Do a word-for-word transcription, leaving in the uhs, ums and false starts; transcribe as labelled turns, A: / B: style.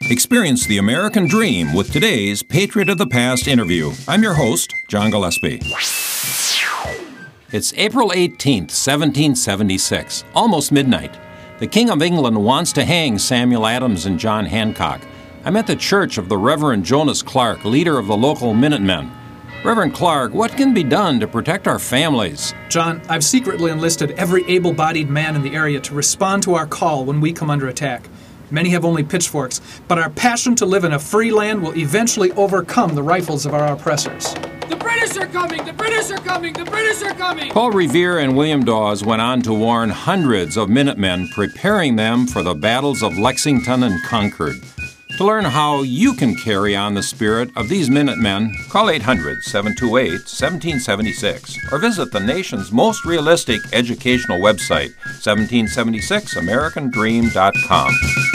A: Experience the American dream with today's Patriot of the Past interview. I'm your host, John Gillespie. It's April eighteenth, seventeen seventy-six, almost midnight. The King of England wants to hang Samuel Adams and John Hancock. I'm at the church of the Reverend Jonas Clark, leader of the local Minutemen. Reverend Clark, what can be done to protect our families?
B: John, I've secretly enlisted every able-bodied man in the area to respond to our call when we come under attack. Many have only pitchforks, but our passion to live in a free land will eventually overcome the rifles of our oppressors.
C: The British are coming! The British are coming! The British are coming!
A: Paul Revere and William Dawes went on to warn hundreds of Minutemen, preparing them for the battles of Lexington and Concord. To learn how you can carry on the spirit of these Minutemen, call eight hundred, seven two eight, one seven seven six or visit the nation's most realistic educational website, seventeen seventy-six american dream dot com.